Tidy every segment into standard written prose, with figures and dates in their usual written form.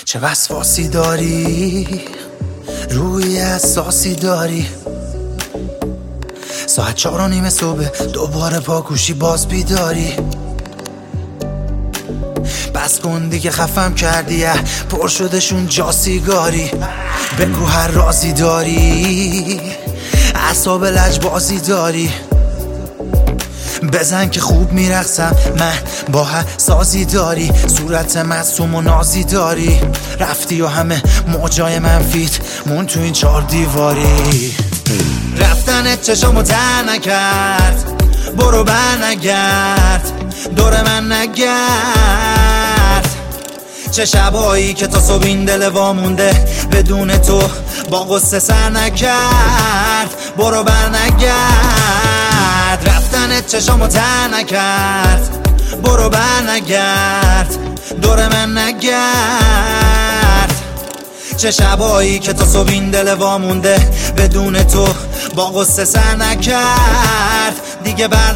چه وسواسی داری، روی اساسی داری. ساعت 4:30 صبح دوباره پاکوشی باز بیداری. بس کن دیگه خفم کردی، پر شدشون جا سیگاری. بگو هر رازی داری، اعصاب لجبازی داری. بزن که خوب میرقصم من، با سازی داری. صورت معصوم و نازی داری. رفتی و همه موجای منفیت مون تو این 4 دیواری. رفتنت چشمو تر نکرد، برو بر نگرد، دور من نگرد. چه شبایی که تا صبح این دل وامونده، بدون تو با غصه سر نکرد. برو بر نگرد، رفتنت چشمو تر نکرد، برو بر نگرد، دور من نگرد. چه شبایی که تا صبح این دل وامونده، بدون تو با غصه سر نکرد. دیگه بر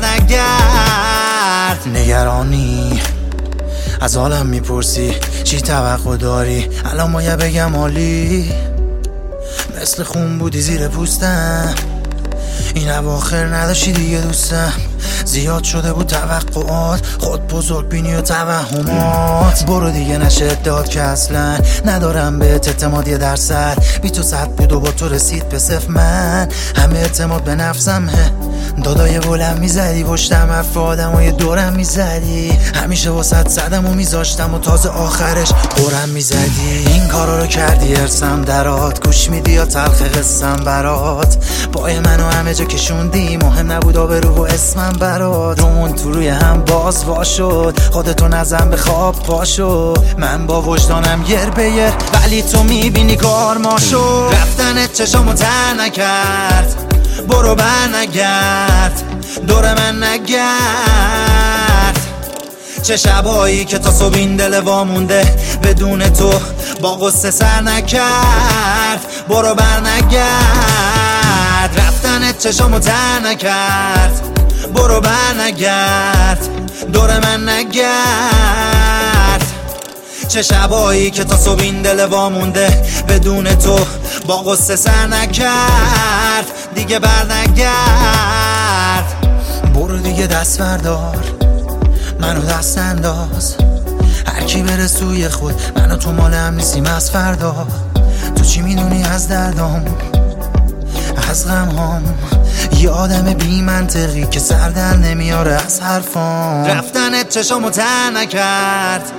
نگرد. نگرانی از حالم میپرسی، چی توقع داری؟ الان باید بگم عالی، مثل خون بودی زیر پوستم. این اواخر نداشتی دیگه دوستم، زیاد شده بود توقعات، خود بزرگ بینی و توهمات. برو دیگه نشه ادعات که اصلا ندارم بهت اعتماد 1%. بی تو 100 بود و با تو رسید به 0. من همه اعتماد به نفسمه. دادای بلند میزدی پشتم، حرف آدمای دورم میزدی. همیشه واسط زدم و میذاشتم و تازه آخرش قرم میزدی. این کارا رو کردی ارسم درات، گوش میدی یا تلخ قسم برات. پای منو همه جا کشوندی، مهم نبود آبرو و اسمم برات. رومون تو روی هم باز وا شد، خودتو نزن به خواب پاشو. من با وجدانم یر به یر، ولی تو میبینی کار ما شد. رفتنت چشمو تر نکرد، برو بر نگرد، دور من نگرد. چه شبایی که تا صبح این دل وامونده، بدون تو با غصه سر نکرد. برو بر نگرد، رفتنت چشمو تر نکرد، برو بر نگرد، دور من نگرد. چه شبایی که تا صبح این دل وامونده، بدون تو با غصه سر نکرد. دیگه بر نگرد. برو دیگه دست بردار، منو دست انداز. هر کی بره سوی خود، منو تو مال هم نیستیم از فردا. تو چی میدونی از دردام، از غمهام؟ یه آدم بی منطقی که سر در نمیاره از حرفام. رفتنت چشمو تر نکرد،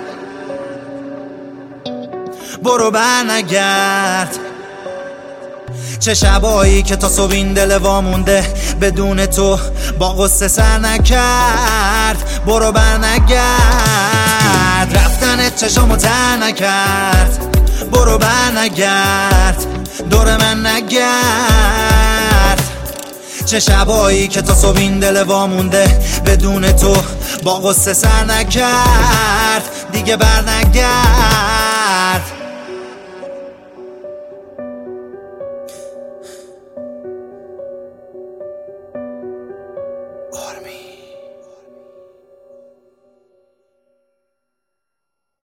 برو بر نگرد. چه شبایی که تا صبح این دل وامونده، بدون تو با غصه سر نکرد. برو بر نگرد، رفتنت چشمو تر نکرد، برو بر نگرد، دور من نگرد. چه شبایی که تا صبح این دل وامونده، بدون تو با غصه سر نکرد. دیگه بر نگرد.